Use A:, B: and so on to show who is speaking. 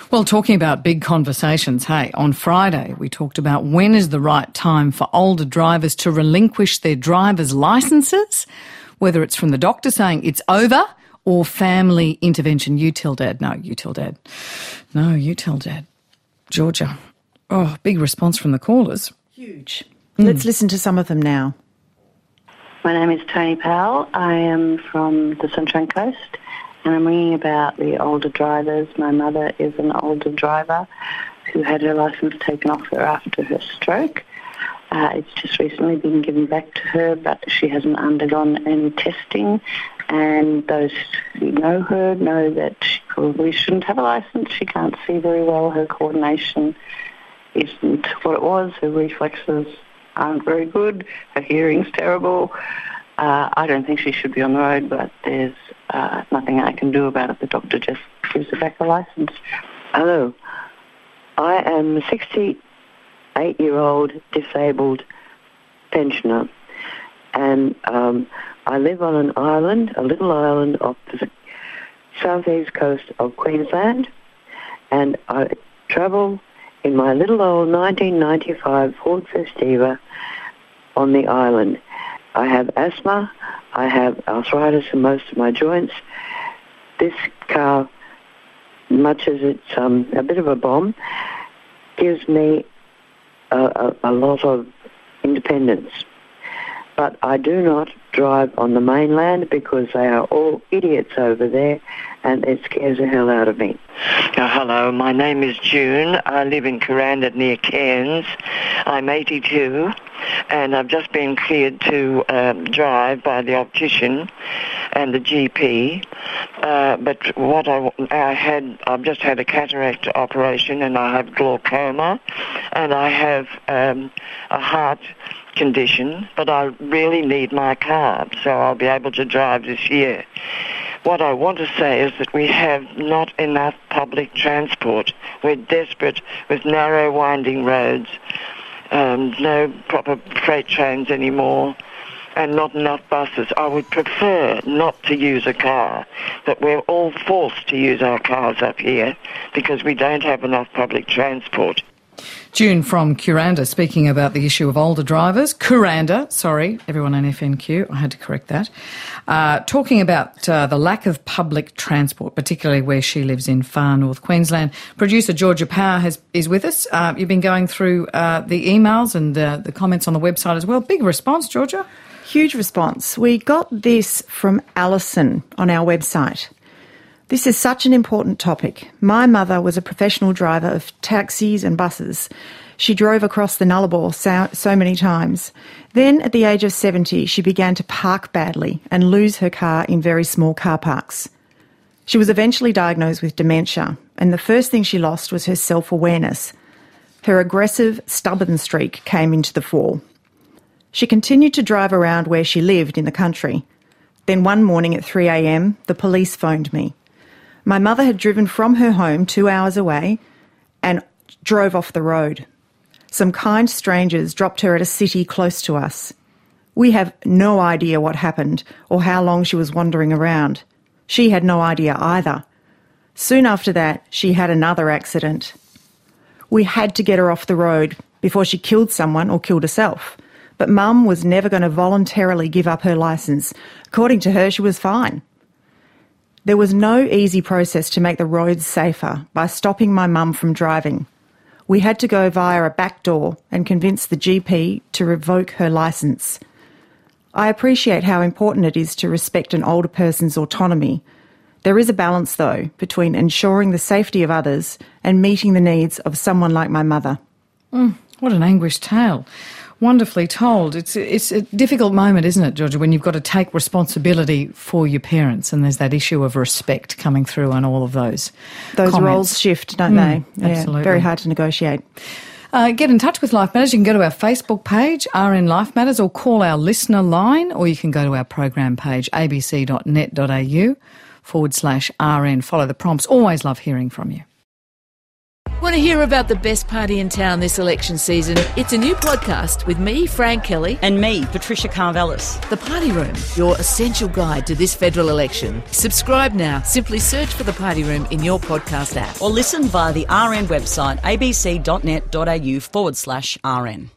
A: Well, talking about big conversations, hey, on Friday we talked about when is the right time for older drivers to relinquish their driver's licences, whether it's from the doctor saying it's over or family intervention. You tell Dad. No, you tell Dad. No, you tell Dad. Georgia. Oh, big response from the callers.
B: Huge. Let's listen to some of them now.
C: My name is Tony Powell. I am from the Sunshine Coast and I'm ringing about the older drivers. My mother is an older driver who had her licence taken off her after her stroke. It's just recently been given back to her, but she hasn't undergone any testing, and those who know her know that she probably shouldn't have a licence. She can't see very well. Her coordination isn't what it was. Her reflexes aren't very good. Her hearing's terrible. I don't think she should be on the road, but there's nothing I can do about it. The doctor just gives her back a licence.
D: Hello. I am a 68-year-old disabled pensioner, and I live on an island, a little island off the southeast coast of Queensland, and I travel in my little old 1995 Ford Festiva on the island. I have asthma, I have arthritis in most of my joints. This car, much as it's a bit of a bomb, gives me a lot of independence. But I do not drive on the mainland because they are all idiots over there, and it scares the hell out of me.
E: Hello, my name is June. I live in Kuranda near Cairns. I'm 82, and I've just been cleared to drive by the optician and the GP. But what I've just had a cataract operation, and I have glaucoma, and I have a heart condition, but I really need my car, so I'll be able to drive this year. What I want to say is that we have not enough public transport. We're desperate with narrow, winding roads, no proper freight trains anymore, and not enough buses. I would prefer not to use a car, but we're all forced to use our cars up here because we don't have enough public transport.
A: June from Kuranda speaking about the issue of older drivers. Kuranda, sorry, everyone on FNQ, I had to correct that. Talking about the lack of public transport, particularly where she lives in far north Queensland. Producer Georgia Power is with us. You've been going through the emails and the comments on the website as well. Big response, Georgia.
B: Huge response. We got this from Alison on our website. This is such an important topic. My mother was a professional driver of taxis and buses. She drove across the Nullarbor so many times. Then, at the age of 70, she began to park badly and lose her car in very small car parks. She was eventually diagnosed with dementia, and the first thing she lost was her self-awareness. Her aggressive, stubborn streak came into the fore. She continued to drive around where she lived in the country. Then one morning at 3 a.m, the police phoned me. My mother had driven from her home 2 hours away and drove off the road. Some kind strangers dropped her at a city close to us. We have no idea what happened or how long she was wandering around. She had no idea either. Soon after that, she had another accident. We had to get her off the road before she killed someone or killed herself. But Mum was never going to voluntarily give up her licence. According to her, she was fine. There was no easy process to make the roads safer by stopping my mum from driving. We had to go via a back door and convince the GP to revoke her licence. I appreciate how important it is to respect an older person's autonomy. There is a balance, though, between ensuring the safety of others and meeting the needs of someone like my mother.
A: What an anguished tale. Wonderfully told. It's a difficult moment, isn't it, Georgia, when you've got to take responsibility for your parents, and there's that issue of respect coming through and all of those comments.
B: Roles shift, don't they?
A: Absolutely.
B: Yeah, very hard to negotiate.
A: Get in touch with Life Matters. You can go to our Facebook page, RN Life Matters, or call our listener line, or you can go to our program page, abc.net.au/RN. Follow the prompts. Always love hearing from you.
F: Want to hear about the best party in town this election season? It's a new podcast with me, Fran Kelly.
G: And me, Patricia Carvelis.
F: The Party Room, your essential guide to this federal election. Subscribe now. Simply search for The Party Room in your podcast app.
G: Or listen via the RN website, abc.net.au/RN.